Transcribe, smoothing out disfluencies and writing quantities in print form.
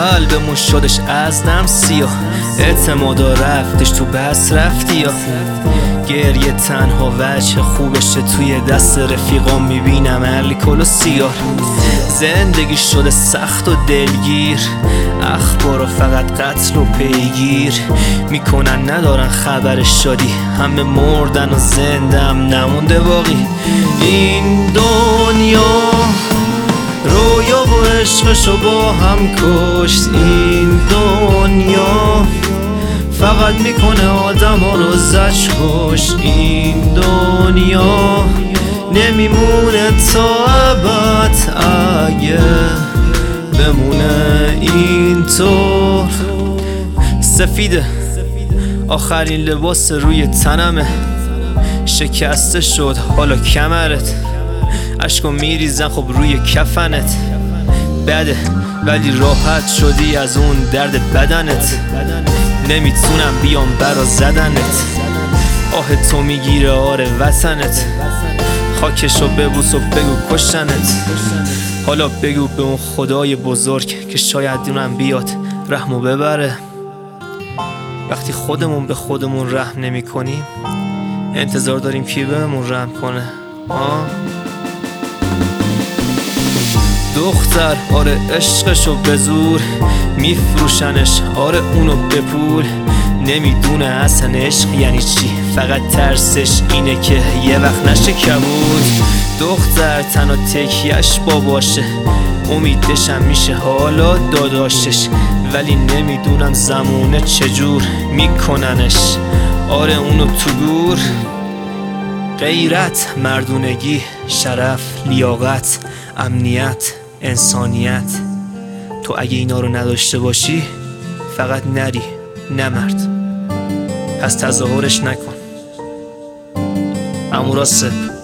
قلبمون شدش از دم سیاه، اعتمادا رفتش تو بس رفتی یا گریه تنها وجه خوبشه توی دست رفیقام میبینم الکل و سیگار. زندگی شده سخت و دلگیر، اخبارو فقط قتل و پیگیر میکنن، ندارن خبر شادی، همه مردن و زنده هم نمونده باقی. این دنیا رویا و عشقشو با هم کشت، این دنیا فقط میکنه آدم ها رو زج کشت، این دنیا نمیمونه تا ابد اگه بمونه اینطور. سفیده آخرین لباس روی تنمه، شکسته شد حالا کمرت، اشکو میریزن خب روی کفنت، بده ولی راحت شدی از اون درد بدنت، نمیتونم بیام برا زدنت، آه تو میگیره آره وطنت، خاکشو ببوس و بگو کشتنت. حالا بگو به اون خدای بزرگ که شاید اونم بیاد رحمو ببره. وقتی خودمون به خودمون رحم نمی کنیم انتظار داریم کی بهمون رحم کنه؟ دختر آره عشقشو به زور میفروشنش، آره اونو به پول، نمیدونه اصلا عشق یعنی چی، فقط ترسش اینه که یه وقت نشه کبود. دختر تنها تکیهش باباشه، امیدشم میشه حالا داداشش، ولی نمیدونم زمونه چجور میکننش، آره اونو تو گور. غیرت، مردونگی، شرف، لیاقت، امنیت، انسانیت، تو اگه اینا رو نداشته باشی فقط نری نه مرد، پس تظاهرش نکن. عمو راسب